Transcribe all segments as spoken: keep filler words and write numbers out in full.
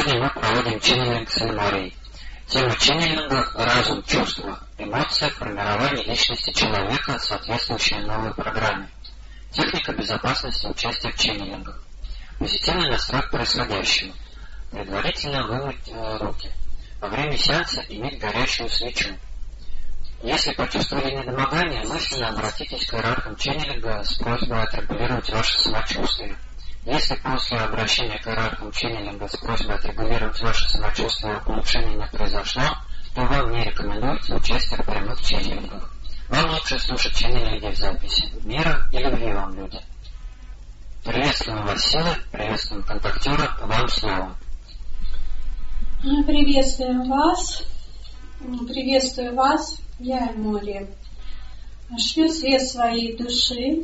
Сегодня мы проводим ченнелинг с Эльмарией. Тема ченнелинга – разум, чувства, эмоция, формирование личности человека, соответствующей новой программе. Техника безопасности участия в ченнелингах. Позитивный настрой к происходящему. Предварительно вымыть э, руки. Во время сеанса иметь горящую свечу. Если почувствовали недомогание, мысленно обратитесь к иерархам ченнелинга с просьбой отрегулировать ваше самочувствие. Если после обращения к иерархам ченнелинга с просьбой отрегулировать ваше самочувствие улучшение не произошло, то вам не рекомендуется участие в прямых ченнелингах. Вам лучше слушать ченнелинги в записи. Мира и любви вам, люди. Приветствуем вас, силы, приветствуем контактера, вам слово. Приветствуем вас, приветствую вас, я Эльмария. Шлю свет своей души.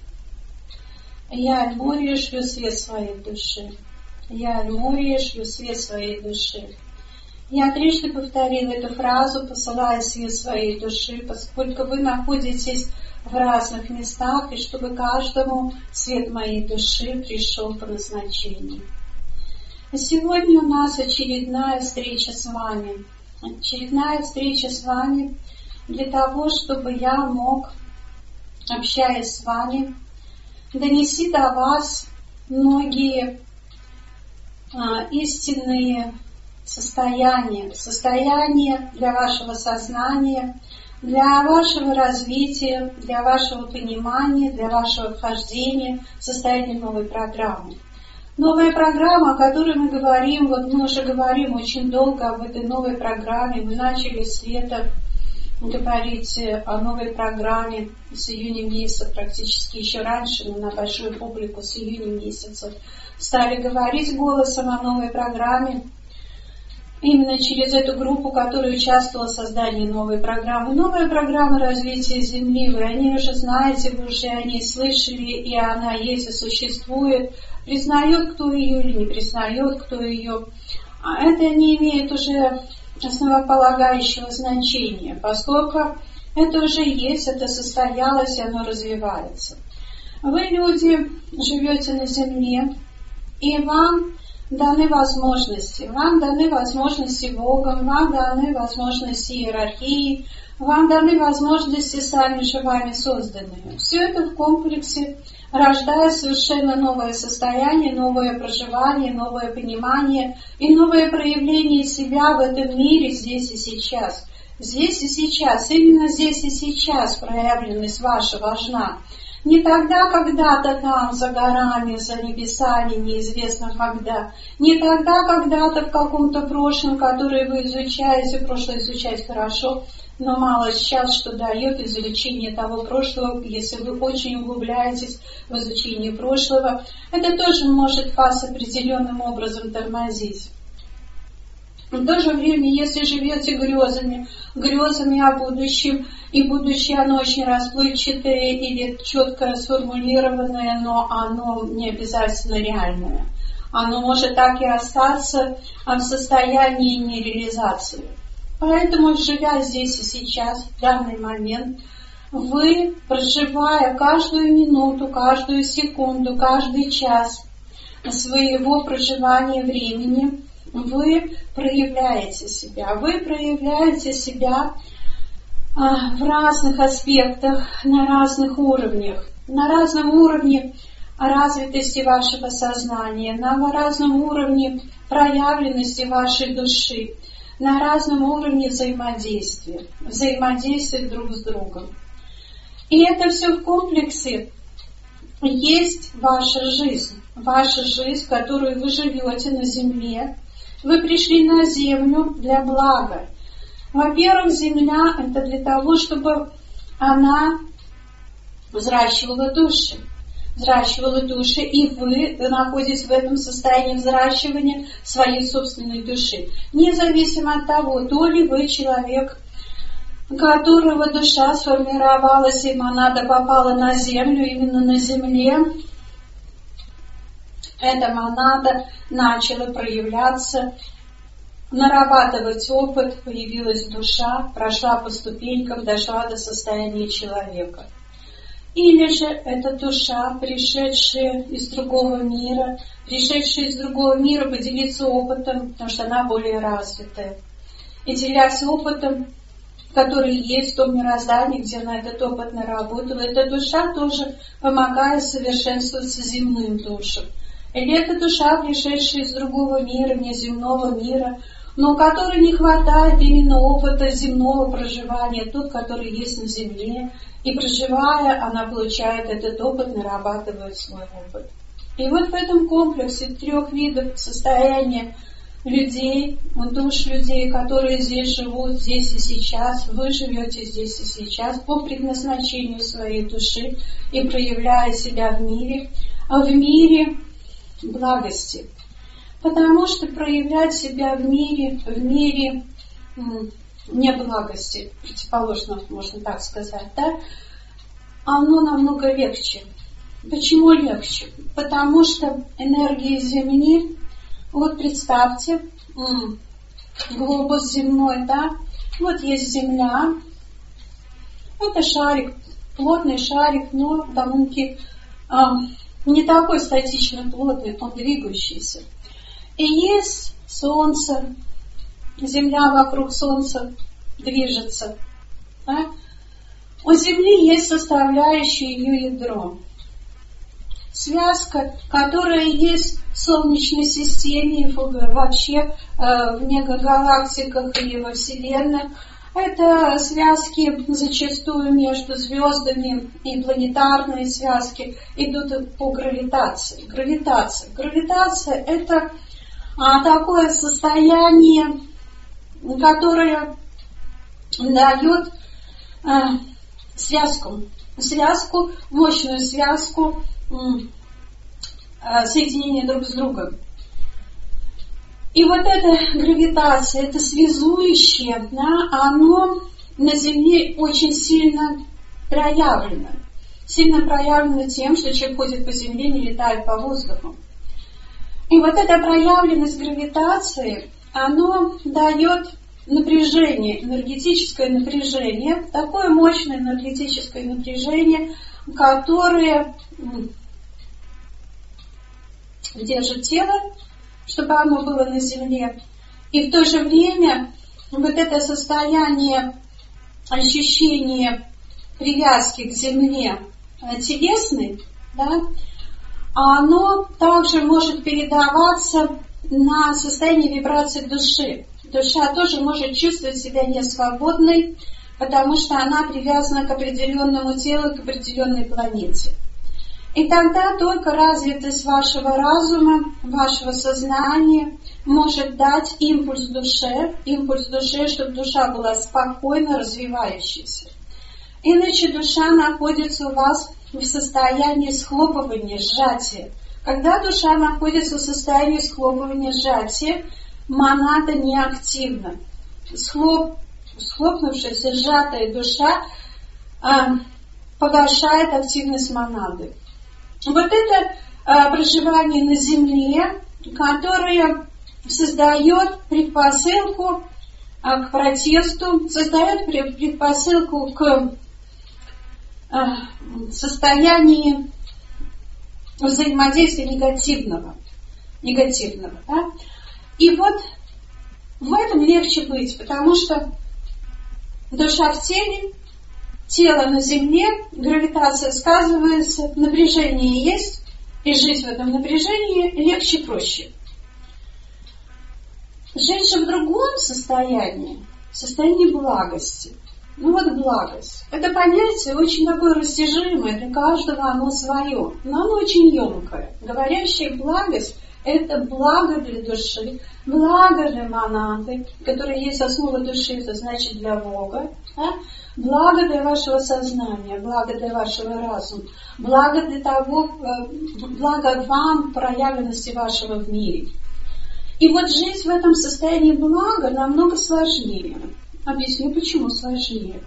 Я Эльмария, шлю свет своей души. Я Эльмария, шлю свет своей души. Я трижды повторила эту фразу, посылая свет своей души, поскольку вы находитесь в разных местах, и чтобы каждому свет моей души пришел по назначению. Сегодня у нас очередная встреча с вами. Очередная встреча с вами для того, чтобы я мог, общаясь с вами, донести до вас многие а, истинные состояния, состояния для вашего сознания, для вашего развития, для вашего понимания, для вашего вхождения в состояние новой программы. Новая программа, о которой мы говорим, вот мы уже говорим очень долго об этой новой программе. Мы начали с лета говорить о новой программе с июня месяца, практически еще раньше, но на большую публику с июня месяца. Стали говорить голосом о новой программе. Именно через эту группу, которая участвовала в создании новой программы. Новая программа развития Земли, вы о ней уже знаете, вы уже о ней слышали, и она есть и существует. Признает кто ее или не признает кто ее. Это не имеет уже основополагающего значения, поскольку это уже есть, это состоялось, и оно развивается. Вы, люди, живете на Земле, и вам даны возможности. Вам даны возможности Богом, вам даны возможности иерархии, вам даны возможности сами же вами созданные. Все это в комплексе рождает совершенно новое состояние, новое проживание, новое понимание и новое проявление себя в этом мире здесь и сейчас. Здесь и сейчас, именно здесь и сейчас проявленность ваша важна. Не тогда, когда-то там, за горами, за небесами, неизвестно когда. Не тогда, когда-то в каком-то прошлом, которое вы изучаете. Прошлое изучать хорошо, но мало сейчас, что дает изучение того прошлого. Если вы очень углубляетесь в изучение прошлого, это тоже может вас определенным образом тормозить. В то же время, если живете грезами, грезами о будущем, и будущее оно очень расплывчатое или четко сформулированное, но оно не обязательно реальное. Оно может так и остаться в состоянии нереализации. Поэтому, живя здесь и сейчас, в данный момент, вы, проживая каждую минуту, каждую секунду, каждый час своего проживания времени, вы проявляете себя. Вы проявляете себя а, в разных аспектах, на разных уровнях. На разном уровне развитости вашего сознания, на разном уровне проявленности вашей души, на разном уровне взаимодействия, взаимодействия друг с другом. И это все в комплексе есть ваша жизнь. Ваша жизнь, которую вы живете на земле. Вы пришли на землю для блага. Во-первых, земля – это для того, чтобы она взращивала души. Взращивала души, и вы находитесь в этом состоянии взращивания своей собственной души. Независимо от того, то ли вы человек, которого душа сформировалась, и монада попала на землю, именно на земле, эта монада начала проявляться, нарабатывать опыт, появилась душа, прошла по ступенькам, дошла до состояния человека. Или же эта душа, пришедшая из другого мира, пришедшая из другого мира, поделиться опытом, потому что она более развитая. И делясь опытом, который есть в том мироздании, где она этот опыт наработала, эта душа тоже помогает совершенствоваться земным душам. Или эта душа, пришедшая из другого мира, неземного мира, но у которой не хватает именно опыта земного проживания, тот, который есть на земле, и проживая, она получает этот опыт, нарабатывает свой опыт. И вот в этом комплексе трех видов состояния людей, душ людей, которые здесь живут, здесь и сейчас, вы живете здесь и сейчас по предназначению своей души и проявляя себя в мире, а в мире благости. Потому что проявлять себя в мире, в мире неблагости, противоположно, можно так сказать, да, оно намного легче. Почему легче? Потому что энергия Земли, вот представьте, глобус земной, да, вот есть Земля, это шарик, плотный шарик, но довольно-таки а, не такой статично плотный, он двигающийся. И есть Солнце, Земля вокруг Солнца движется. Да? У Земли есть составляющая ее ядро. Связка, которая есть в Солнечной системе, вообще в мегагалактиках или во Вселенной, это связки зачастую между звездами и планетарные связки идут по гравитации. Гравитация. Гравитация – это а, такое состояние, которое дает а, связку, связку, мощную связку, соединение друг с другом. И вот эта гравитация, это связующее, да, оно на Земле очень сильно проявлено. Сильно проявлено тем, что человек ходит по Земле, не летает по воздуху. И вот эта проявленность гравитации, оно дает напряжение, энергетическое напряжение, такое мощное энергетическое напряжение, которое держит тело, чтобы оно было на Земле. И в то же время вот это состояние ощущения привязки к Земле телесной, да, оно также может передаваться на состояние вибрации души. Душа тоже может чувствовать себя несвободной, потому что она привязана к определенному телу, к определенной планете. И тогда только развитость вашего разума, вашего сознания может дать импульс душе, импульс душе, чтобы душа была спокойно развивающейся. Иначе душа находится у вас в состоянии схлопывания, сжатия. Когда душа находится в состоянии схлопывания, сжатия, монада неактивна. Схлоп, схлопнувшаяся, сжатая душа а, погашает активность монады. Вот это а, проживание на Земле, которое создает предпосылку а, к протесту, создает предпосылку к а, состоянию взаимодействия негативного. негативного да? И вот в этом легче быть, потому что душа в теле, тело на земле, гравитация сказывается, напряжение есть, и жить в этом напряжении легче, проще. Жить же в другом состоянии, в состоянии благости. Ну вот благость. Это понятие очень такое растяжимое, для каждого оно свое, но оно очень емкое. Говорящая благость – это благо для души, благо для монады, которая есть основа души, это значит для Бога, да? Благо для вашего сознания, благо для вашего разума, благо для того, благо вам проявленности вашего в мире. И вот жить в этом состоянии блага намного сложнее. Объясню, почему сложнее.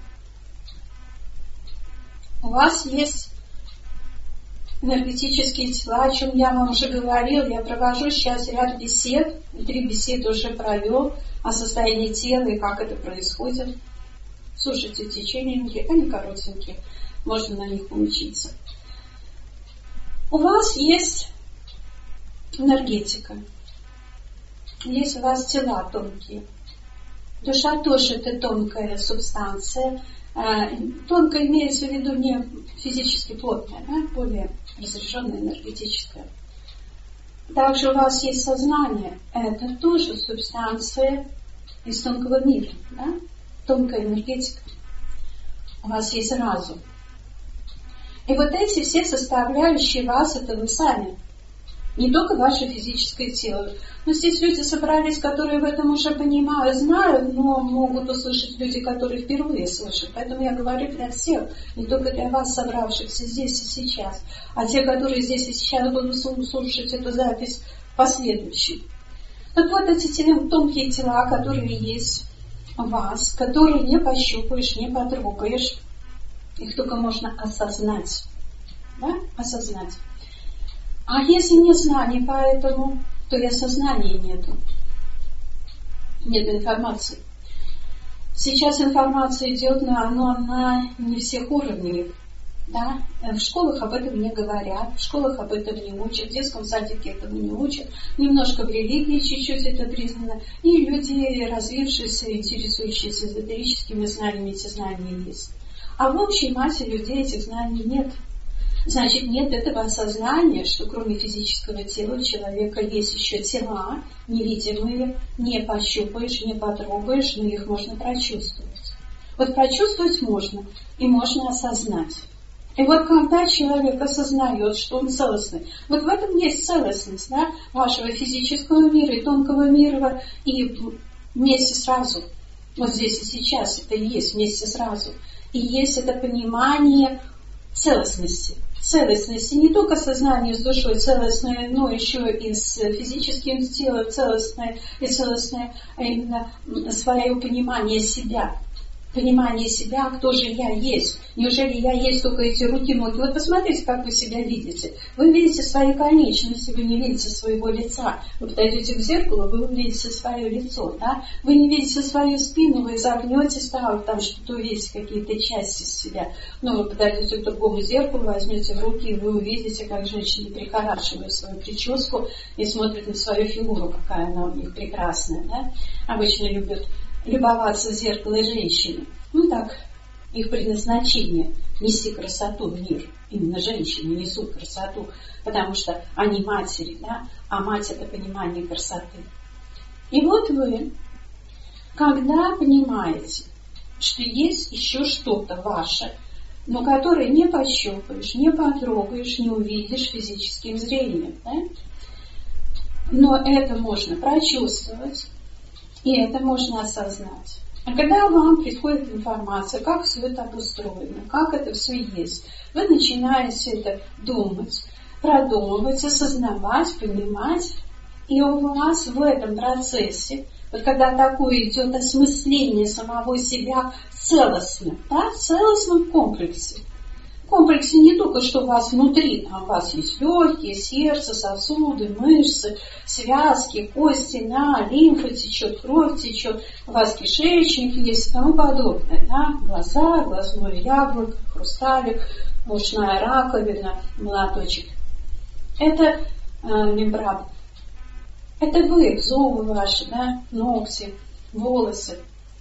У вас есть энергетические тела, о чем я вам уже говорил. Я провожу сейчас ряд бесед. Три беседы уже провел о состоянии тела и как это происходит. Слушайте течененькие, они коротенькие. Можно на них поучиться. У вас есть энергетика. Есть у вас тела тонкие. Душа тоже это тонкая субстанция. Тонкая имеется в виду не физически плотная, да, более разрешенная энергетическая. Также у вас есть сознание. Это тоже субстанция из тонкого мира, да? Тонкая энергетика. У вас есть разум. И вот эти все составляющие вас, это вы сами. Не только ваше физическое тело. Но здесь люди собрались, которые в этом уже понимают, знают, но могут услышать люди, которые впервые слышат. Поэтому я говорю для всех, не только для вас, собравшихся здесь и сейчас, а те, которые здесь и сейчас будут слушать эту запись в последующем. Так вот, эти тонкие тела, которые есть у вас, которые не пощупаешь, не потрогаешь, их только можно осознать. Да? Осознать. А если нет знаний по этому, то и осознания нету. Нет информации. Сейчас информация идет, но она не всех уровней. Да? В школах об этом не говорят, в школах об этом не учат, в детском садике этому не учат. Немножко в религии чуть-чуть это признано. И люди, развившиеся, интересующиеся эзотерическими знаниями, эти знания есть. А в общей массе людей этих знаний нет. Значит, нет этого осознания, что кроме физического тела у человека есть еще тела, невидимые, не пощупаешь, не потрогаешь, но их можно прочувствовать. Вот прочувствовать можно, и можно осознать. И вот когда человек осознает, что он целостный, вот в этом есть целостность, да, вашего физического мира и тонкого мира, и вместе сразу, вот здесь и сейчас это и есть вместе сразу, и есть это понимание целостности. Целостности, не только сознание с душой целостное, но еще и с физическим телом целостное, и целостное, а именно свое понимание себя. Понимание себя, кто же я есть. Неужели я есть только эти руки, ноги? Вот посмотрите, как вы себя видите. Вы видите свои конечности, вы не видите своего лица. Вы подойдете к зеркалу, вы увидите свое лицо. Да? Вы не видите свою спину, вы загнете ставить, там что-то увидите, какие-то части себя. Но вы подойдете к другому зеркалу, возьмете в руки, и вы увидите, как женщины прихорашивают свою прическу и смотрят на свою фигуру, какая она у них прекрасная. Да? Обычно любят любоваться в зеркало женщины. Ну так, их предназначение – нести красоту в мир. Именно женщины несут красоту, потому что они матери, да? А мать – это понимание красоты. И вот вы, когда понимаете, что есть еще что-то ваше, но которое не пощупаешь, не потрогаешь, не увидишь физическим зрением, да? Но это можно прочувствовать, и это можно осознать. А когда вам приходит информация, как все это обустроено, как это все есть, вы начинаете это думать, продумывать, осознавать, понимать, и у вас в этом процессе, вот когда такое идет осмысление самого себя целостно, да, в целостном комплексе, в комплексе не только, что у вас внутри, там у вас есть легкие, сердце, сосуды, мышцы, связки, кости, да, лимфа течет, кровь течет, у вас кишечник есть и тому подобное, да, глаза, глазное яблоко, хрусталик, ушная раковина, молоточек. Это э, мембрана. Это вы, зубы ваши, да, ногти, волосы.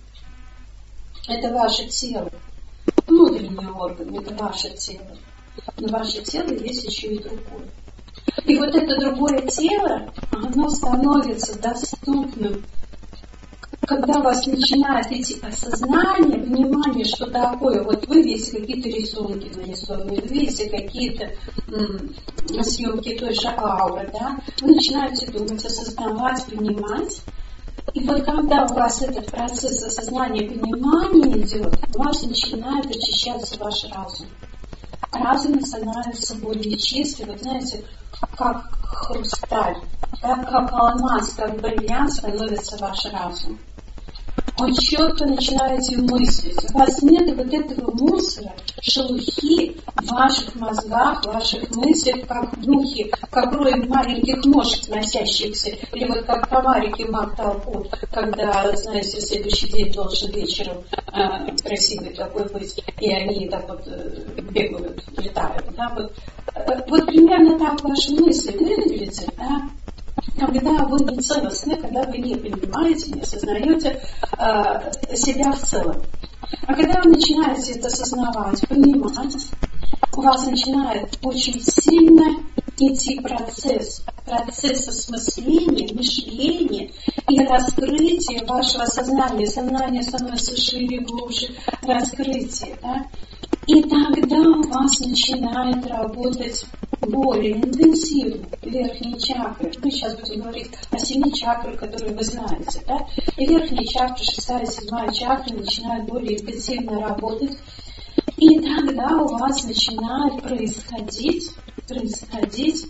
Это ваше тело. Внутренние органы, это ваше тело. Но ваше тело есть еще и другое. И вот это другое тело, оно становится доступным, когда у вас начинает идти осознание, внимание, что такое. Вот вы видите какие-то рисунки нарисованные, вы видите какие-то м- съемки той же ауры, да? Вы начинаете думать, осознавать, понимать. И вот когда у вас этот процесс осознания и понимания идет, у вас начинает очищаться ваш разум. Разум становится более чистым, вы знаете, как хрусталь, да, как алмаз, как бриллиант становится ваш разум. Он четко начинаете мыслить. У вас нет вот этого мусора, шелухи в ваших мозгах, в ваших мыслях, как мухи, как рой маленьких мошек носящихся, или вот как комарики маг толпу, когда, знаете, в следующий день должен вечером э, красивый такой быть, и они так вот э, бегают, летают. Да? Вот, э, вот примерно так ваши мысли выглядят, да? когда вы не целостны, когда вы не понимаете, не осознаете э, себя в целом. А когда вы начинаете это осознавать, понимать, у вас начинает очень сильно идти процесс, процесс осмысления, мышления и раскрытия вашего сознания. Сознание становится шире, глубже, раскрытие. Да? И тогда у вас начинает работать более интенсивно верхние чакры. Мы сейчас будем говорить о семи чакрах, которые вы знаете. Да? И верхние чакры, шестая, седьмая чакры начинают более интенсивно работать. И тогда у вас начинает происходить, происходить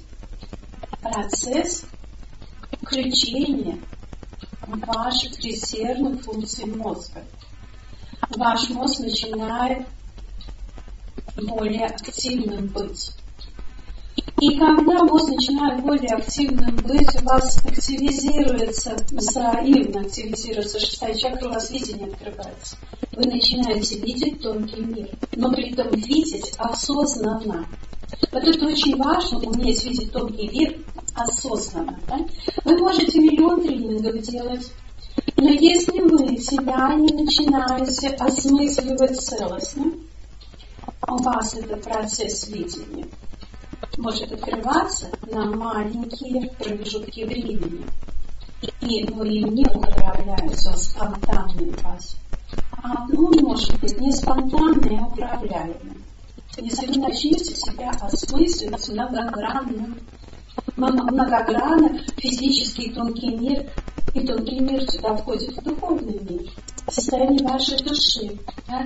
процесс включения ваших резервных функций мозга. Ваш мозг начинает более активным быть. И когда мозг начинает более активным быть, у вас активизируется, взаимно активизируется шестая чакра, у вас видение открывается. Вы начинаете видеть тонкий мир, но при этом видеть осознанно. Вот это очень важно, уметь видеть тонкий мир осознанно. Да? Вы можете миллион тренингов делать, но если вы себя не начинаете осмысливать целостно, у вас этот процесс видения может открываться на маленькие промежутки времени. И вы им не управляете, он спонтанный у вас. А он может быть не спонтанный, а управляемый. Если вы начнете себя осмысливать многогранно, многогранно физический тонкий мир, и тонкий мир сюда входит в духовный мир, состояние вашей души. Да?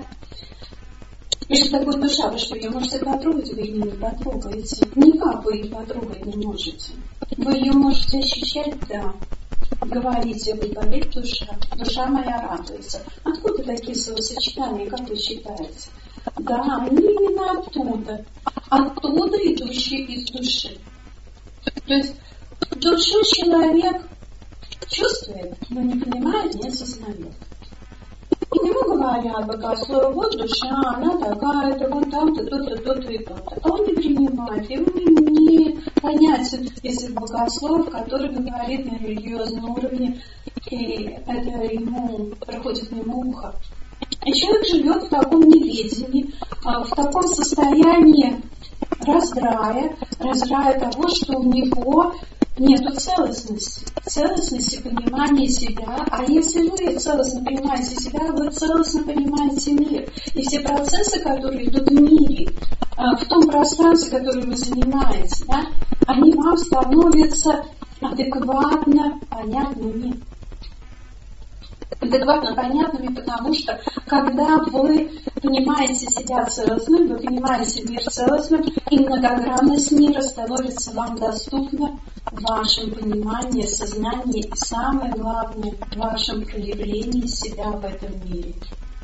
И что такое душа? Вы что, ее можете потрогать? Вы ее не потрогаете. Никак вы ее потрогать не можете. Вы ее можете ощущать, да. Говорите, вы говорит душа. Душа моя радуется. Откуда такие словосочетания, как вы считаете? Да, они именно оттуда. Оттуда, идущие из души. То есть душу человек чувствует, но не понимает, не осознает. И ему говорят богословы, вот душа, она такая-то, вот там-то, то-то, то-то и то-то. А он не принимает, ему не понятен язык богословов, который говорит на религиозном уровне, и это ему проходит мимо уха. И человек живет в таком неведении, в таком состоянии раздрая, раздрая того, что у него нету целостности, целостности понимания себя. А если вы целостно понимаете себя, вы целостно понимаете мир. И все процессы, которые идут в мире, в том пространстве, которое вы занимаете, да, они вам становятся адекватно понятными. Адекватно понятными, потому что когда вы понимаете себя целостным, вы понимаете мир целостным, и многогранность мира становится вам доступна в вашем понимании, сознании и, самое главное, в вашем проявлении себя в этом мире.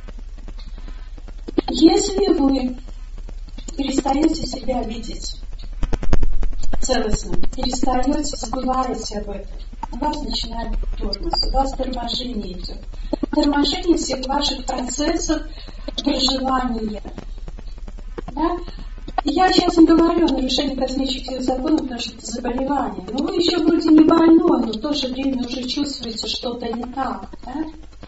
Если вы перестаете себя видеть целостным, перестаете, забываете об этом, у вас начинает тормоз, у вас торможение идет. Торможение всех ваших процессов проживания. Да? Я сейчас не говорю о нарушении космических законов, потому что это заболевание. Но вы еще вроде не больной, но в то же время уже чувствуете что-то не так. Да?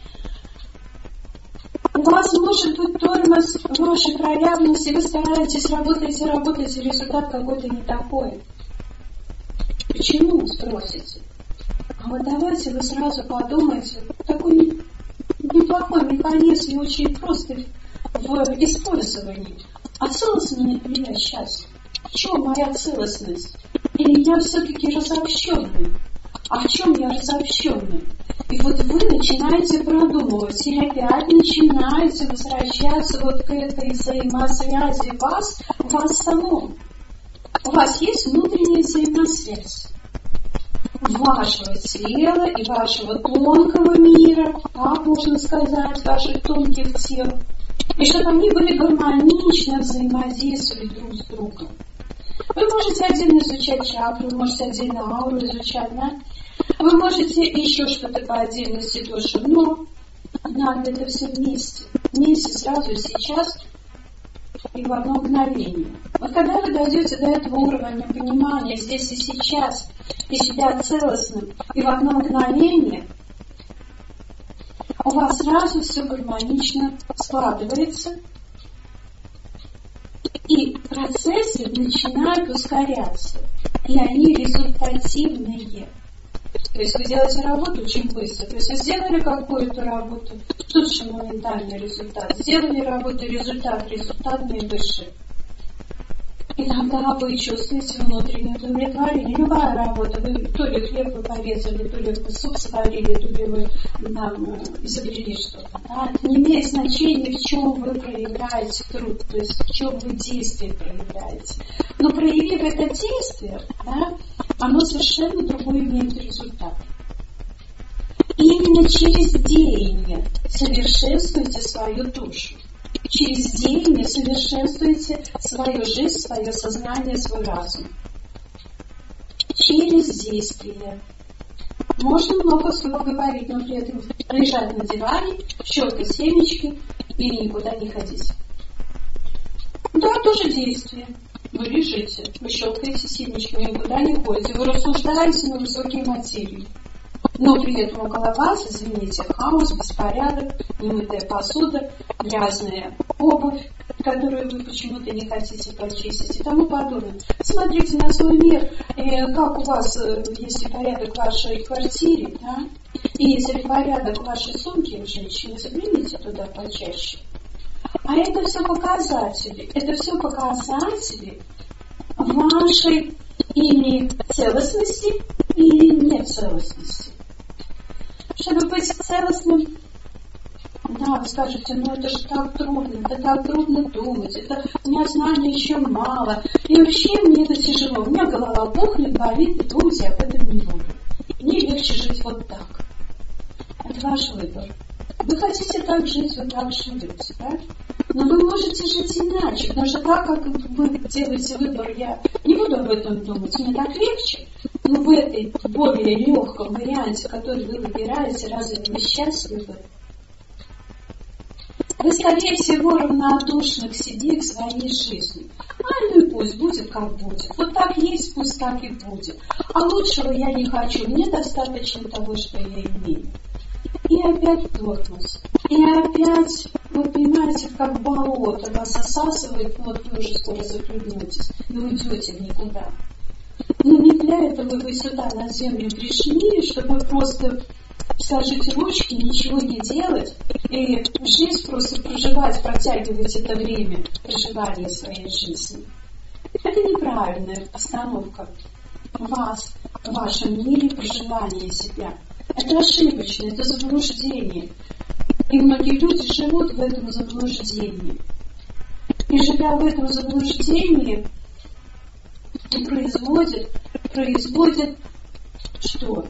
У вас может быть тормоз в вашей проявленности, вы стараетесь, работаете, работаете, результат какой-то не такой. Почему, спросите? А вот давайте вы сразу подумайте, такой неплохой механизм и очень простый в использовании. А целостная ли я сейчас? В чем моя целостность? Или я все-таки разобщенный? А в чем я разобщенный? И вот вы начинаете продумывать, и опять начинаете возвращаться вот к этой взаимосвязи вас, вас самому. У вас есть внутренняя взаимосвязь вашего тела и вашего тонкого мира, так можно сказать, ваших тонких тел, и чтобы они были гармонично взаимодействовали друг с другом. Вы можете отдельно изучать чакры, вы можете отдельно ауру изучать, да? Вы можете еще что-то по отдельности тоже, но надо это все вместе. Вместе сразу и сейчас и в одно мгновение. Вот когда вы дойдете до этого уровня понимания здесь и сейчас, и себя целостным, и в одно мгновение, у вас сразу все гармонично складывается, и процессы начинают ускоряться, и они результативные. То есть вы делаете работу очень быстро. То есть вы сделали какую-то работу, тут же моментальный результат. Сделали работу, результат, результат наивысший. И тогда вы чувствуете внутреннее удовлетворение. Любая работа, вы то ли хлеб вы порезали, то ли вы суп сварили, то ли вы там изобрели что-то. Да? Это не имеет значения, в чем вы проявляете труд, то есть в чем вы действие проявляете. Но проявив это действие, да, оно совершенно другой имеет результат. Именно через деяние совершенствуйте свою душу. Через деяние совершенствуйте свою жизнь, свое сознание, свой разум. Через действие. Можно много слов говорить, но при этом лежать на диване, щелкать семечки и никуда не ходить. Да, тоже действие. Вы лежите, вы щелкаете семечками, никуда не ходите, вы рассуждаете на высокие материи. Но при этом около вас, извините, хаос, беспорядок, немытая посуда, грязная обувь, которую вы почему-то не хотите почистить и тому подобное. Смотрите на свой мир, э, как у вас, э, если порядок в вашей квартире, да, и если порядок в вашей сумке, женщины, загляните туда почаще. А это все показатели, это все показатели вашей или целостности, или нецелостности. Чтобы быть целостным, да, вы скажете, ну это же так трудно, это так трудно думать, это у меня знаний еще мало, и вообще мне это тяжело, у меня голова пухнет, болит, и думать я об этом не буду. Мне легче жить вот так. Это ваш выбор. Вы хотите так жить, вы так живете, да? Но вы можете жить иначе, потому что так, как вы делаете выбор, я не буду об этом думать, мне так легче. Но в этой более легком варианте, который вы выбираете, разве вы счастливы? Вы, скорее всего, равнодушны к себе, к своей жизни. А ну и пусть будет, как будет. Вот так есть, пусть так и будет. А лучшего я не хочу, мне достаточно того, что я имею. И опять тормоз. И опять, вы понимаете, как болото вас осасывает, вот вы уже скоро захлебнетесь, и уйдете в никуда. Но не для этого вы сюда на землю пришли, чтобы просто сложить ручки, ничего не делать, и жизнь просто проживать, протягивать это время проживания своей жизни. Это неправильная постановка вас в вашем мире проживания себя. Это ошибочно, это заблуждение. И многие люди живут в этом заблуждении. И живя в этом заблуждении, производят, производят что?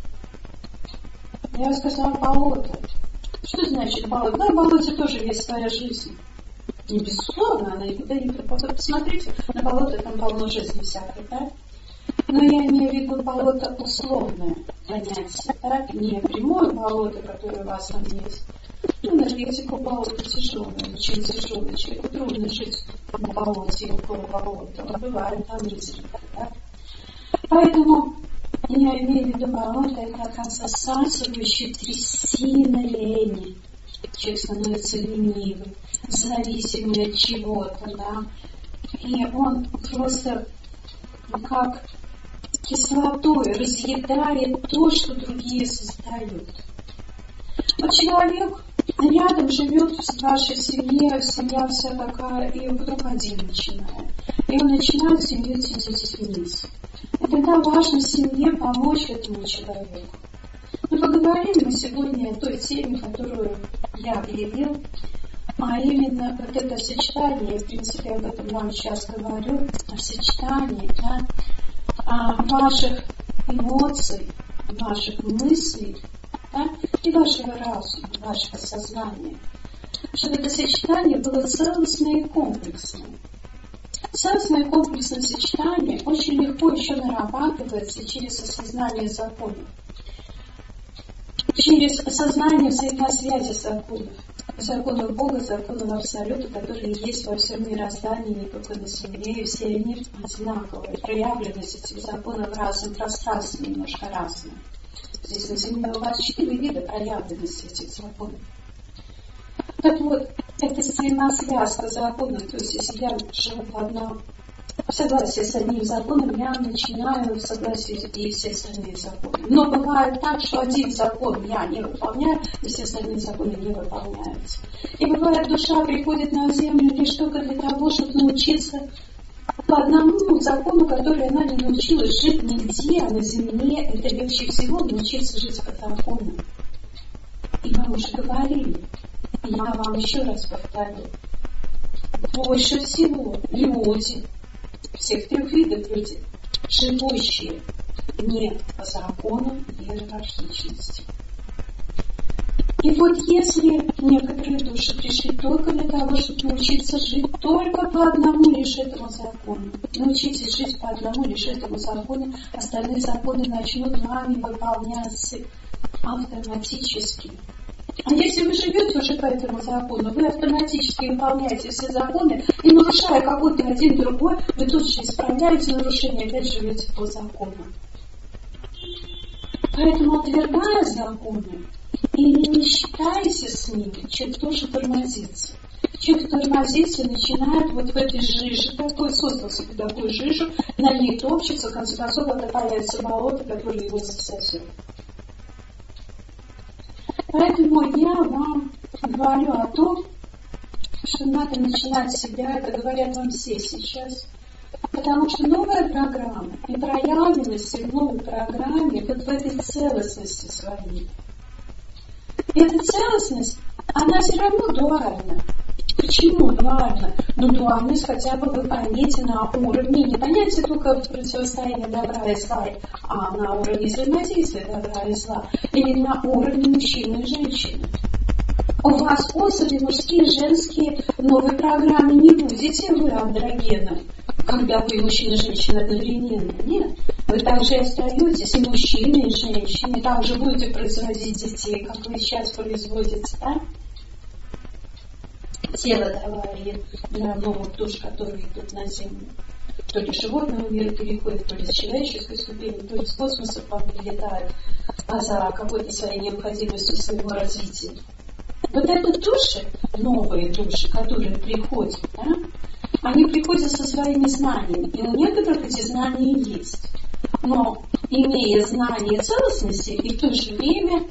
Я сказала болото. Что значит болото? Да, в болоте тоже есть своя жизнь. Не безусловно, она никуда не пропадет. Посмотрите, на болото там полно жизни всякой, да? Но я имею в виду болото условное понятие, да? Не прямое болото, которое у вас там есть. Ну, энергетика болота тяжелая, очень тяжелая. Человеку трудно жить на болоте и около болота. Он бывает там изредка, да? Поэтому я имею в виду болото, это оказывается засасывающая трясина лени. Человек становится ленивым, зависимым от чего-то, да? И он просто как кислотой разъедает то, что другие создают. Вот человек рядом живет в вашей семье, семья вся такая, и вдруг один начинает. И он начинает семью теснить. И тогда важно семье помочь этому человеку. Мы поговорим мы сегодня о той теме, которую я объявил, а именно вот это сочетание, в принципе, об этом вам сейчас говорю, о сочетании, да, о ваших эмоций, ваших мыслей, да, и вашего разума, вашего сознания. Чтобы это сочетание было целостное и комплексное. Целостное и комплексное сочетание очень легко еще нарабатывается через осознание законов. Через осознание взаимосвязи законов. законов Бога, законов Абсолюта, которые есть во всем мироздании, не только на Земле, и все они одинаковые. Проявленность этих законов в разном пространстве немножко разная. Здесь на Земле у вас четыре вида проявленности этих законов. Так вот, это взаимосвязка законов, то есть если я живу в одном в согласии с одним законом, я начинаю в согласии и все остальные законы. Но бывает так, что один закон я не выполняю, и все остальные законы не выполняются. И бывает, душа приходит на землю лишь только для того, чтобы научиться по одному закону, который она не научилась жить нигде, а на земле это легче всего научиться жить по закону. И мы уже говорили, и я вам еще раз повторю, больше всего люди, всех трех видов люди, живущие не по закону иерархичности. И вот если некоторые души пришли только для того, чтобы научиться жить только по одному лишь этому закону, научитесь жить по одному лишь этому закону, остальные законы начнут вами выполняться автоматически. А если вы живете уже по этому закону, вы автоматически выполняете все законы, и нарушая какой-то один другой, вы тут же исправляете нарушение, опять живете по закону. Поэтому, отвергая законы, и не считайся с ними, человек тоже тормозится. Человек тормозится и начинает вот в этой жиже, такой, создал себе такую жижу, на ней топчется, в конце концов, это появится болото, которое его засосет. Поэтому я вам говорю о том, что надо начинать с себя, это говорят вам все сейчас, потому что новая программа и проявленность в новой программе вот в этой целостности своей. И эта целостность, она все равно дуальна. Почему дуальна? Ну, дуальность хотя бы вы поймите на уровне, не понятие только противостояния добра и зла, а на уровне взаимодействия добра и зла, или на уровне мужчины и женщины. У вас особи мужские и женские в новой программе не будете вы андрогеном, когда вы мужчина и женщина одновременно. Нет. Вы также остаетесь и мужчины, и женщины, также будете производить детей, как вы сейчас производите, да? Тело давали для новых душ, которые идут на землю. То ли животного мира переходит, то ли с человеческой ступени, то ли с космоса к вам прилетают, а за какой-то своей необходимостью своего развития. Вот это души, новые души, которые приходят, да, они приходят со своими знаниями, и у некоторых эти знания есть. Но, имея знание целостности, и в то же время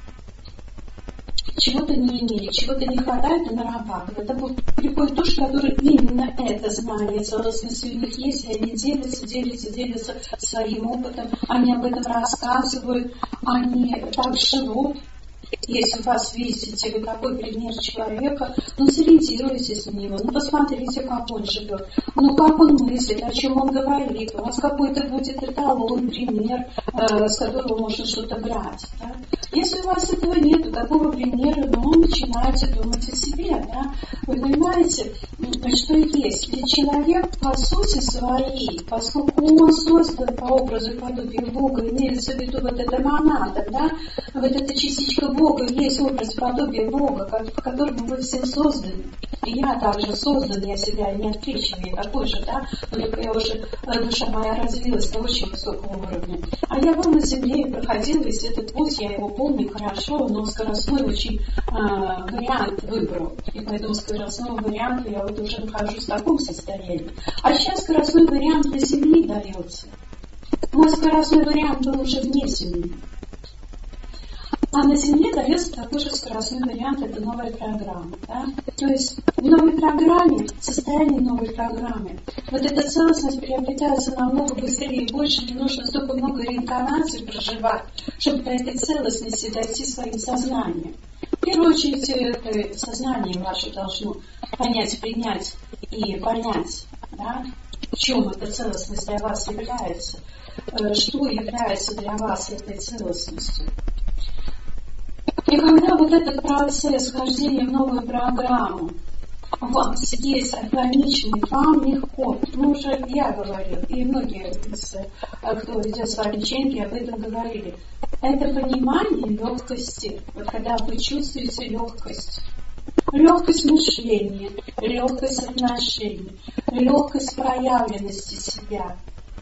чего-то не имели, чего-то не хватает и нарабатывают. Это приходят души, которые именно это знание целостности у них есть, и они делятся, делятся, делятся своим опытом, они об этом рассказывают, они так живут. Если у вас видите вы какой пример человека, ну сориентируйтесь на него, ну посмотрите, как он живет, ну как он мыслит, о чем он говорит, у вас какой-то будет эталон, пример, э, с которого можно что-то брать. Да? Если у вас этого нет, такого примера, ну начинайте думать о себе. Да? Вы понимаете, что есть. Ведь человек по сути своей, поскольку он создан по образу и подобию Бога, имеется в виду вот эта монада, да? Вот эта частичка Бога, есть образ подобия Бога, в котором мы все созданы. И я также создан, я себя не отличиваю такой же, да, но только я уже, душа моя развилась на очень высоком уровне. А я был на земле и проходил весь этот путь, я его помню хорошо, но скоростной очень э, вариант выбрал. И по этому скоростному варианту я вот уже нахожусь в таком состоянии. А сейчас скоростной вариант на земле дается. Мой скоростной вариант был уже вне земли. А на Земле дается такой же скоростной вариант, это новая программа. Да? То есть в новой программе, в состоянии новой программы, вот эта целостность приобретается намного быстрее и больше, не нужно столько много реинкарнаций проживать, чтобы до этой целостности дойти своим сознанием. В первую очередь, это сознание ваше должно понять, принять и понять, да, в чем эта целостность для вас является, что является для вас этой целостностью. И когда вот этот процесс вхождения в новую программу вам есть органичный, вам легко, ну уже я говорила, и многие из, кто идет с вами ученики, об этом говорили, это понимание легкости, вот когда вы чувствуете легкость, легкость мышления, легкость отношений, легкость проявленности себя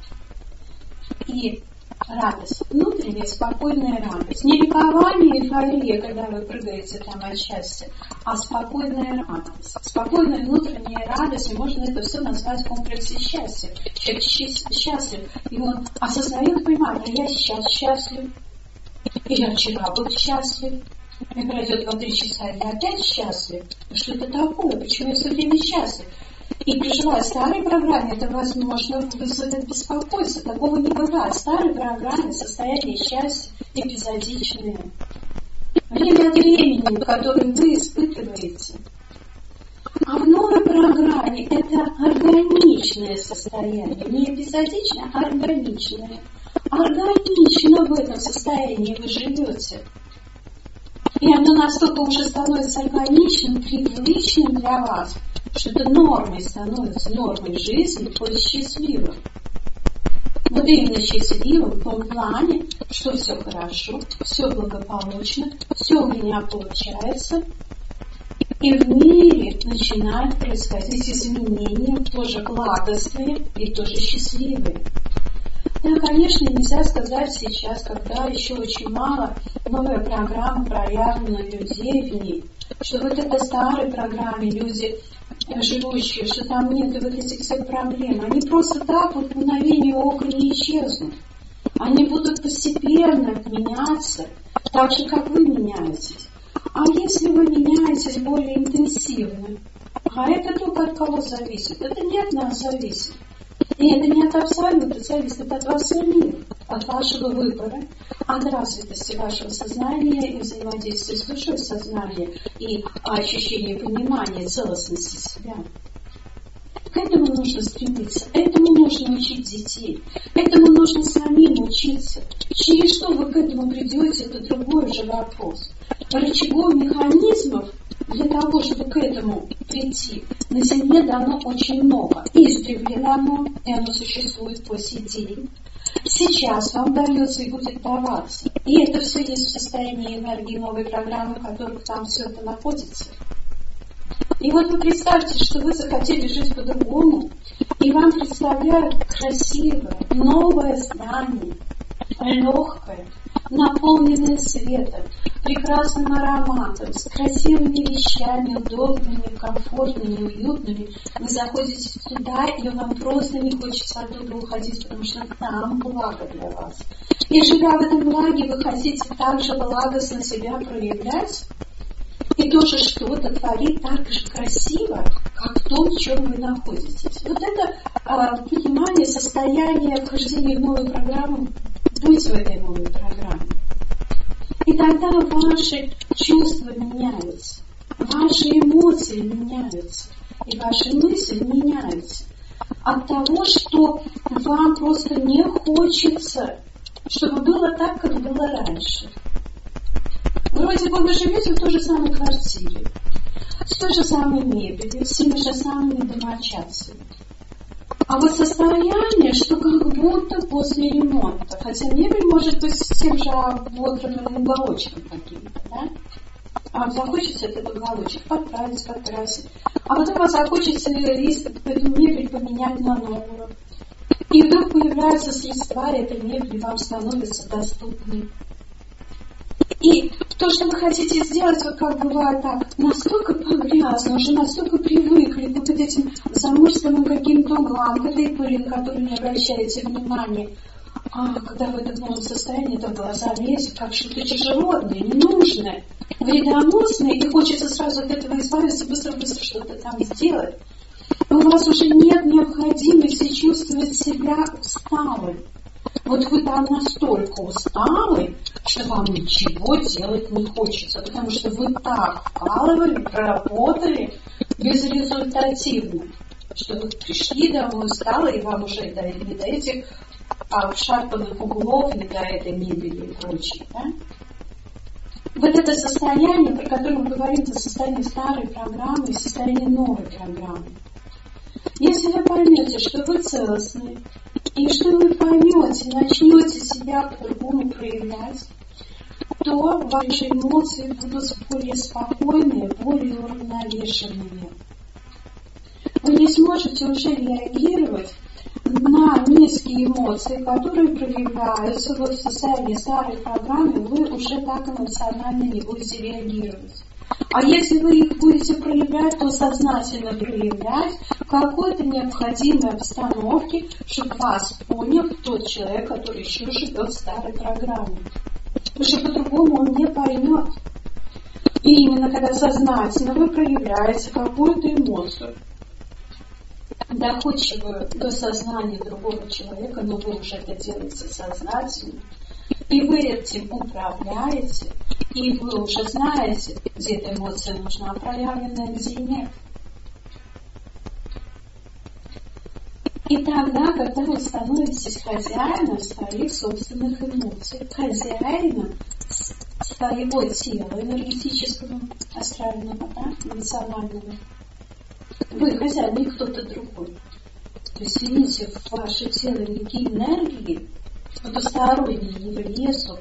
и радость, внутренняя спокойная радость. Не ликование, эйфория, когда вы прыгаете там от счастья, а спокойная радость. Спокойная внутренняя радость, и можно это все назвать в комплексе счастья. Человек счастлив, и он осознает, понимает, а я сейчас счастлив, и я вчера был счастлив, и пройдет два-три часа, и я опять счастлив. Что это такое? Почему я все время счастлив? И проживая старой программе, это возможно вызовет беспокойство. Такого не бывает. В старой программе состояние счастья эпизодичное. Время от времени, которое вы испытываете. А в новой программе это органичное состояние. Не эпизодичное, а органичное. Органично в этом состоянии вы живете. И оно настолько уже становится органичным, привычным для вас, что это нормой становится, нормой жизни, быть счастливым. Вот именно счастливым в том плане, что все хорошо, все благополучно, все у меня получается, и в мире начинают происходить изменения, тоже благостные и тоже счастливые. Да, конечно, нельзя сказать сейчас, когда еще очень мало новая программа проявлена людей в ней, что вот этой старой программе люди, живущие, что там нет вот этих всех проблем, они просто так вот в мгновение ока не исчезнут. Они будут постепенно меняться, так же, как вы меняетесь. А если вы меняетесь более интенсивно, а это только от кого зависит? Это не от нас зависит. И это не от абсолюта, это зависит от вас самих, от вашего выбора, от развитости вашего сознания и взаимодействия с душой сознания и ощущения понимания целостности себя. К этому нужно стремиться, этому нужно учить детей, этому нужно самим учиться. Через что вы к этому придете, это другой же вопрос. Рычагов механизмов для того, чтобы к этому прийти, на Земле дано очень много. Издревле дано, и оно существует по сей день. Сейчас вам дается и будет даваться. И это все есть в состоянии энергии новой программы, в которых там все это находится. И вот вы представьте, что вы захотели жить по-другому, и вам представляют красивое, новое здание, легкое, наполненное светом, прекрасным ароматом, с красивыми вещами, удобными, комфортными, уютными. Вы заходите туда, и вам просто не хочется оттуда уходить, потому что там благо для вас. И живя в этом благе, вы хотите также благостно себя проявлять, и тоже что-то творить так же красиво, как в том, в чем вы находитесь. Вот это а, понимание состояния вхождения в новую программу, быть в этой новой программе. И тогда ваши чувства меняются, ваши эмоции меняются, и ваши мысли меняются. От того, что вам просто не хочется, чтобы было так, как было раньше. Вроде бы вы живете в той же самой квартире, с той же самой мебелью, с теми же самыми домочадцами. А вот состояние, что как будто после ремонта, хотя мебель может быть с тем же ободранным уголочком каким-то, да? А захочется этот уголочек подправить, подкрасить. А потом у вас захочется эту мебель поменять на новую. И вдруг появляются средства, и эта мебель вам становится доступной. И то, что вы хотите сделать, вот как бывает так, настолько погрязно, уже настолько привыкли к вот этим замурским каким-то углам, к этой пыли, на которую не обращаете внимания. А когда вы в этом новом состоянии, то в глаза лезет, как что-то чужеродное, ненужное, вредоносное, и хочется сразу от этого избавиться, быстро-быстро что-то там сделать. И у вас уже нет необходимости чувствовать себя усталым. Вот вы там настолько усталы, что вам ничего делать не хочется, потому что вы так вкалывали, проработали безрезультативно, что вы пришли домой усталы, и вам уже не до этих обшарпанных углов, не до этой мебели и прочее. Да? Вот это состояние, про которое мы говорим, это состояние старой программы и состояние новой программы. Если вы поймете, что вы целостны, и что вы поймете, начнете себя по-другому проявлять, то ваши эмоции будут более спокойные, более уравновешенными. Вы не сможете уже реагировать на низкие эмоции, которые проявляются вот в состоянии старой программы, вы уже так эмоционально не будете реагировать. А если вы их будете проявлять, то сознательно проявлять в какой-то необходимой обстановке, чтобы вас понял тот человек, который еще живет в старой программе. Потому что по-другому он не поймет. И именно когда сознательно вы проявляете какую-то эмоцию, доходчивую до сознания другого человека, но вы уже это делаете сознательно, и вы этим управляете, и вы уже знаете, где эта эмоция нужна проявленная, где нет. И тогда, когда вы становитесь хозяином своих собственных эмоций, хозяином своего тела энергетического, астрального, да, эмоционального, вы хозяин, не кто-то другой. То есть, видите, в ваше тело никакие энергии потусторонние не влезут.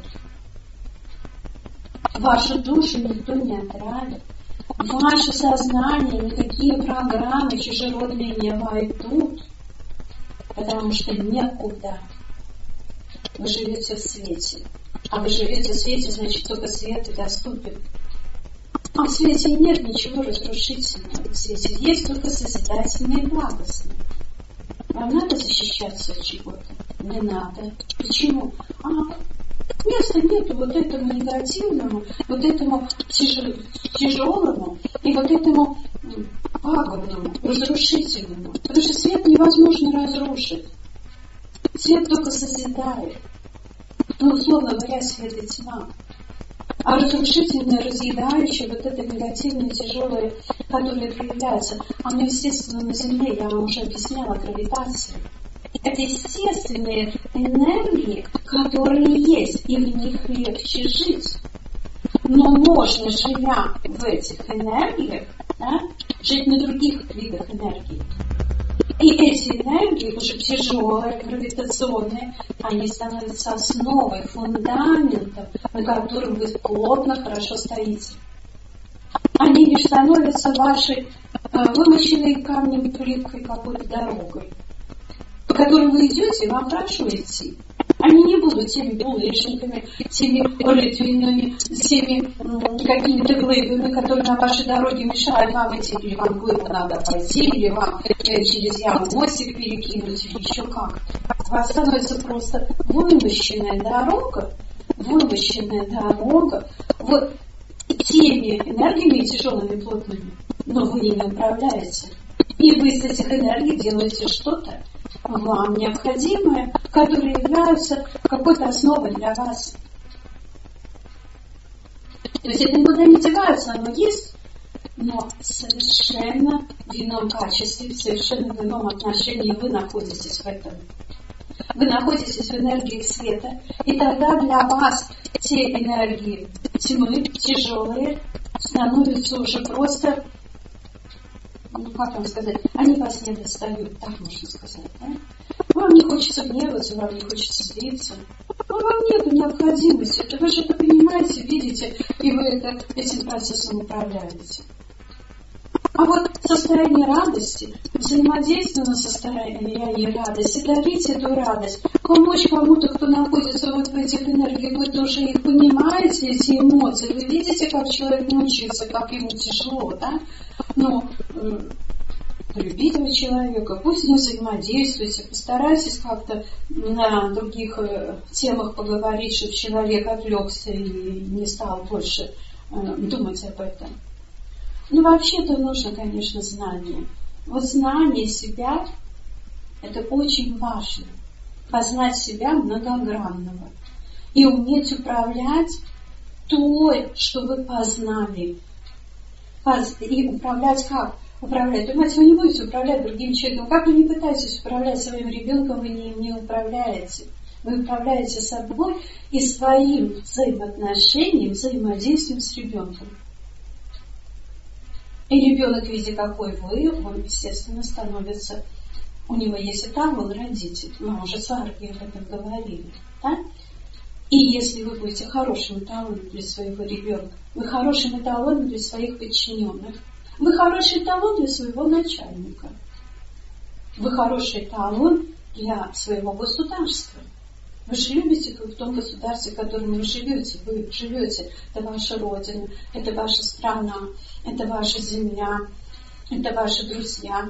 Вашу душу никто не отравит. В ваше сознание никакие программы чужеродные не войдут, потому что некуда. Вы живете в свете. А вы живете в свете, значит, только свет и доступен. А в свете нет ничего разрушительного. В свете есть только созидательное и благостное. Вам надо защищаться от чего-то? Не надо. Почему? А места нету вот этому негативному, вот этому тяжелому и вот этому пагубному, разрушительному. Потому что свет невозможно разрушить. Свет только созидает. Ну, условно говоря, свет и тьма. А разрушительное, разъедающее, вот это негативное, тяжелое, которое проявляется, оно, естественно, на Земле, я вам уже объясняла, гравитация. Это естественные энергии, которые есть, и в них легче жить. Но можно, живя в этих энергиях, да, жить на других видах энергии. И эти энергии, уже тяжелые, гравитационные, они становятся основой, фундаментом, на котором вы плотно, хорошо стоите. Они лишь становятся вашей вымощенной камнем плиткой какой-то дорогой, по которой вы идете, и вам хорошо идти. Они не будут теми булыжниками, теми рытвинами, теми какими-то глыбами, которые на вашей дороге мешают вам идти, или вам глыбу надо пойти, или вам через яму мостик перекинуть, или еще как. У вас становится просто вымощенная дорога, вымощенная дорога, вот теми энергиями тяжелыми, плотными, но вы ими управляете. И вы из этих энергий делаете что-то вам необходимое, которые являются какой-то основой для вас. То есть это никуда не девается, оно есть, но совершенно в ином качестве, в совершенно в ином отношении вы находитесь в этом. Вы находитесь в энергии света, и тогда для вас те энергии тьмы, тяжелые, становятся уже просто, ну как вам сказать, они вас не достают, так можно сказать, да? Вам не хочется гневаться, вам не хочется злиться, но вам нет необходимости, это вы же это понимаете, видите, и вы это, этим процессом управляете. А вот состояние радости, взаимодействие на состояние радости, дарить эту радость, помочь кому-то, кто находится вот в этих энергиях, вы тоже их понимаете, эти эмоции, вы видите, как человек мучается, как ему тяжело, да? Но любите человека, пусть не взаимодействуйте, постарайтесь как-то на других темах поговорить, чтобы человек отвлекся и не стал больше думать об этом. Ну, вообще-то нужно, конечно, знание. Вот знание себя – это очень важно. Познать себя многогранного. И уметь управлять то, что вы познали. И управлять как? Управлять. Понимаете, вы не будете управлять другим человеком. Как вы не пытаетесь управлять своим ребенком, вы не, не управляете. Вы управляете собой и своим взаимоотношением, взаимодействием с ребенком. И ребенок, видя какой вы, он, естественно, становится, у него есть и там, он родитель. Мы уже с Аргией об этом говорили. Да? И если вы будете хорошим эталоном для своего ребенка, вы хорошим эталоном для своих подчиненных, вы хороший эталон для своего начальника, вы хороший эталон для своего государства. Вы же любите в том государстве, в котором вы живете. Вы живете. Это ваша родина, это ваша страна, это ваша земля, это ваши друзья.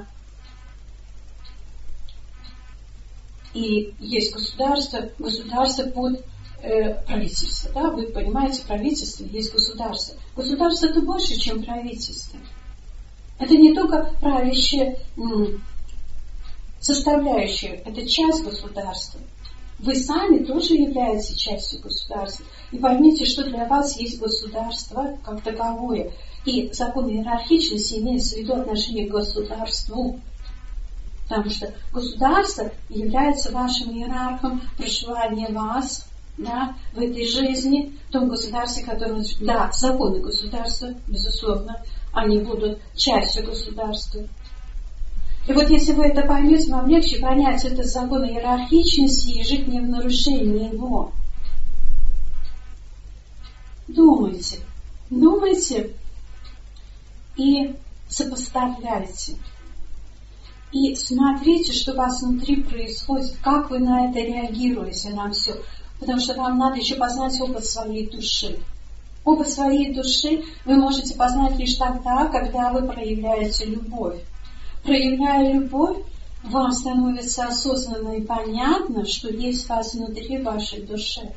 И есть государство, государство под э, правительство. Да? Вы понимаете, правительство есть государство. Государство это больше, чем правительство. Это не только правящая м, составляющая, это часть государства. Вы сами тоже являетесь частью государства. И поймите, что для вас есть государство как таковое. И закон иерархичности имеется в виду отношение к государству. Потому что государство является вашим иерархом проживания вас, да, в этой жизни, в том государстве, которое... Да, законы государства, безусловно, они будут частью государства. И вот если вы это поймете, вам легче понять этот закон иерархичности и жить не в нарушении его. Думайте, думайте и сопоставляйте. И смотрите, что у вас внутри происходит, как вы на это реагируете, на все. Потому что вам надо еще познать опыт своей души. Опыт своей души вы можете познать лишь тогда, когда вы проявляете любовь. Проявляя любовь, вам становится осознанно и понятно, что есть у вас внутри вашей души.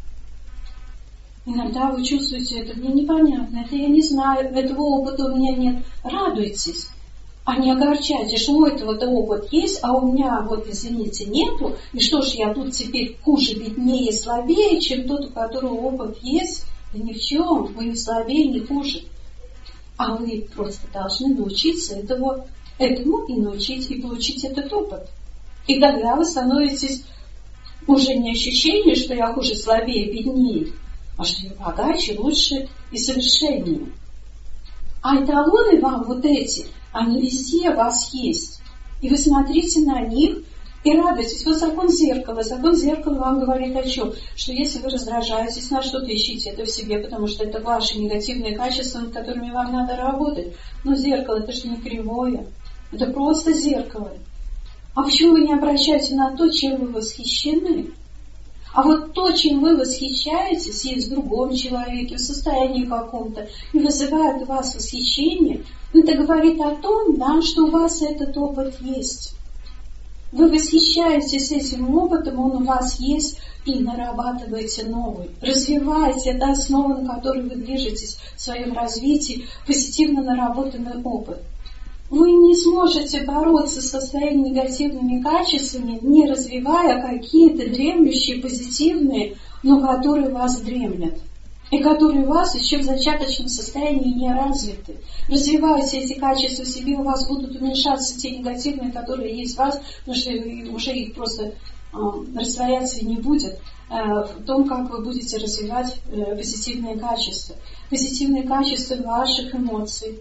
Иногда вы чувствуете, это мне непонятно, это я не знаю, этого опыта у меня нет. Радуйтесь, а не огорчайтесь, что у этого-то опыт есть, а у меня, вот, извините, нету. И что ж я тут теперь хуже, беднее, слабее, чем тот, у которого опыт есть? Да ни в чем, вы не слабее, не хуже. А вы просто должны научиться этого этому и научить, и получить этот опыт. И тогда вы становитесь уже не ощущение, что я хуже, слабее, беднее, а что я богаче, лучше и совершеннее. А эталоны вам вот эти, они везде у вас есть. И вы смотрите на них и радуйтесь. Вот закон зеркала. Закон зеркала вам говорит о чем? Что если вы раздражаетесь на что-то, ищите это в себе, потому что это ваши негативные качества, над которыми вам надо работать. Но зеркало это же не кривое. Это просто зеркало. А почему вы не обращаете на то, чем вы восхищены? А вот то, чем вы восхищаетесь, есть в другом человеке, в состоянии каком-то, и вызывает у вас восхищение, это говорит о том, да, что у вас этот опыт есть. Вы восхищаетесь этим опытом, он у вас есть, и нарабатываете новый. Развиваете, это основа, на которой вы движетесь в своем развитии, позитивно наработанный опыт. Вы не сможете бороться со своими негативными качествами, не развивая какие-то дремлющие, позитивные, но которые вас дремлят. И которые у вас еще в зачаточном состоянии не развиты. Развивайте эти качества в себе, у вас будут уменьшаться те негативные, которые есть в вас, потому что уже их просто э, растворяться не будет, э, в том, как вы будете развивать э, позитивные качества. Позитивные качества ваших эмоций,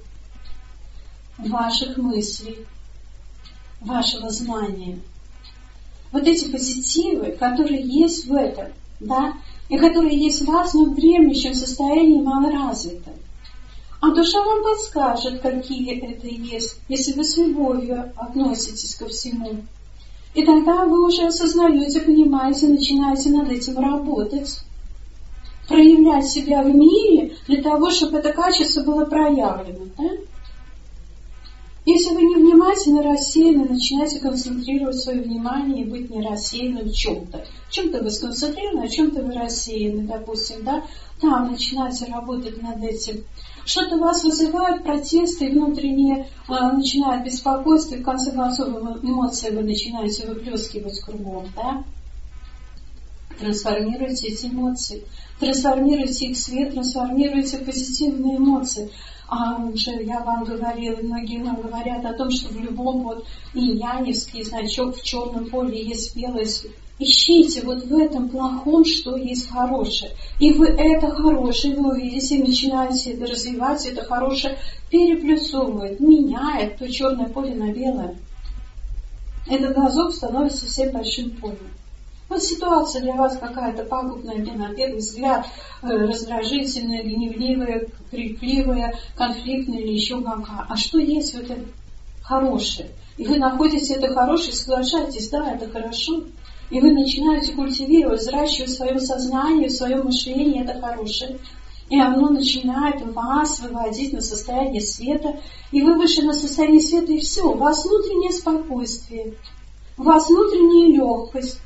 ваших мыслей, вашего знания. Вот эти позитивы, которые есть в этом, да, и которые есть в вас, но в дремлющем состоянии малоразвитом. А душа вам подскажет, какие это есть, если вы с любовью относитесь ко всему. И тогда вы уже осознаете, понимаете, начинаете над этим работать. Проявлять себя в мире для того, чтобы это качество было проявлено. Да? Если вы невнимательны, рассеяны, начинаете концентрировать свое внимание и быть не рассеянным в чем-то. В чем-то вы сконцентрированы, а в чем-то вы рассеяны, допустим, да? Там начинаете работать над этим. Что-то вас вызывает протесты, внутреннее а, начинает беспокойство, и в конце концов эмоции вы начинаете выплескивать кругом, да? Трансформируйте эти эмоции, трансформируйте их в свет, трансформируйте в позитивные эмоции. А уже я вам говорила, и многие нам говорят о том, что в любом вот иньяневский значок в черном поле есть белое. Ищите вот в этом плохом, что есть хорошее. И вы это хорошее, вы увидите, начинаете это развивать, это хорошее переплюсовывает, меняет то черное поле на белое. Этот глазок становится всем большим полем. Вот ситуация для вас какая-то пагубная, или на первый взгляд раздражительная, гневливая, крикливая, конфликтная или еще какая. А что есть в этом хорошее? И вы находите это хорошее, соглашаетесь, да, это хорошо. И вы начинаете культивировать, взращивать в своем сознании, в своем мышлении это хорошее. И оно начинает вас выводить на состояние света. И вы вышли на состояние света, и все. У вас внутреннее спокойствие. У вас внутренняя легкость.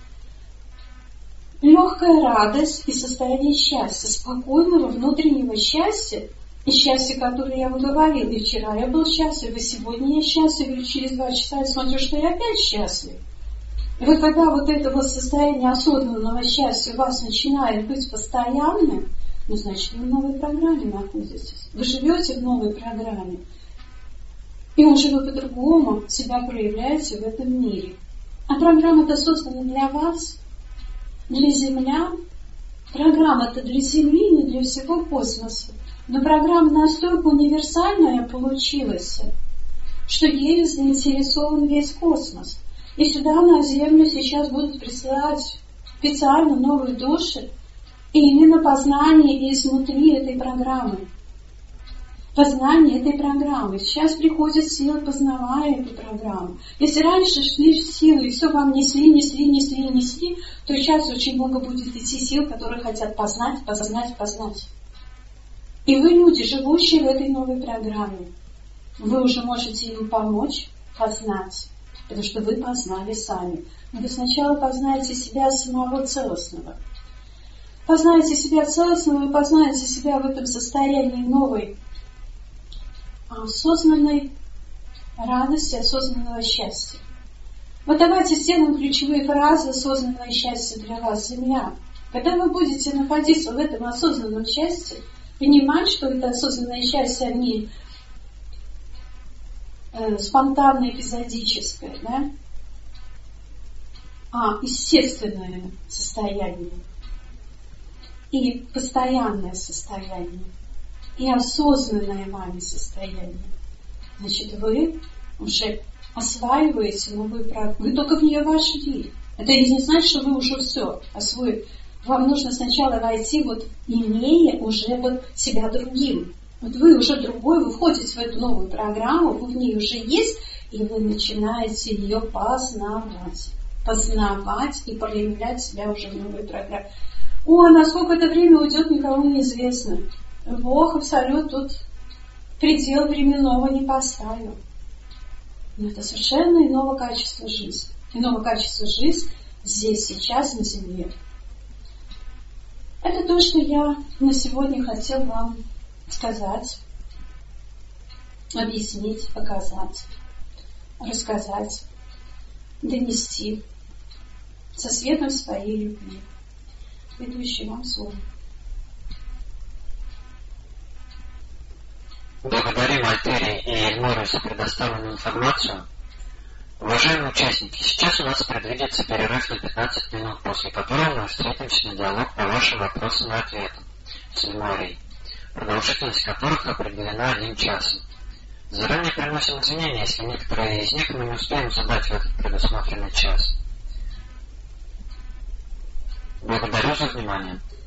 Легкая радость и состояние счастья. Спокойного внутреннего счастья. И счастье, которое я вам говорила. И вчера я был счастлив, и сегодня я счастлив. И через два часа я смотрю, что я опять счастлив. И вот когда вот это вот состояние осознанного счастья у вас начинает быть постоянным, ну, значит, вы в новой программе находитесь. Вы живете в новой программе. И уже вы по-другому себя проявляете в этом мире. А программа-то создана для вас, для землян. Программа-то для Земли, не для всего космоса. Но программа настолько универсальная получилась, что ею заинтересован весь космос. И сюда, на Землю, сейчас будут присылать специально новые души, и именно познание изнутри этой программы. Познание этой программы. Сейчас приходят силы, познавая эту программу. Если раньше шли силы, и все вам несли, несли, несли, несли, то сейчас очень много будет идти сил, которые хотят познать, познать, познать. И вы, люди, живущие в этой новой программе, вы уже можете им помочь познать. Потому что вы познали сами. Но вы сначала познаете себя самого целостного. Познаете себя целостного и познаете себя в этом состоянии новой осознанной радости, осознанного счастья. Вот давайте сделаем ключевые фразы осознанного счастья для вас, Земля. Когда вы будете находиться в этом осознанном счастье, понимать, что это осознанное счастье, а не э, спонтанное, эпизодическое, да? а естественное состояние и постоянное состояние, и осознанное вами состояние. Значит, вы уже осваиваете новую практику. Вы только в нее вошли. Это не значит, что вы уже все освоили. Вам нужно сначала войти, вот имея уже вот себя другим. Вот вы уже другой, вы входите в эту новую программу, вы в ней уже есть, и вы начинаете ее познавать. Познавать и проявлять себя уже в новой программе. О, насколько это время уйдет, никому не известно. Бог абсолютно тут предел временного не поставил. Но это совершенно иного качества жизни. Иного качества жизни здесь, сейчас, на Земле. Это то, что я на сегодня хотел вам сказать, объяснить, показать, рассказать, донести со светом своей любви. Ведущий вам слово. Благодарим Альтере и Эльмору за предоставленную информацию. Уважаемые участники, сейчас у нас предвидится перерыв на пятнадцать минут, после которого мы встретимся на диалог по вашим вопросам и ответам с Эльморой, продолжительность которых определена один час. Заранее приносим извинения, если некоторые из них мы не успеем задать в этот предусмотренный час. Благодарю за внимание.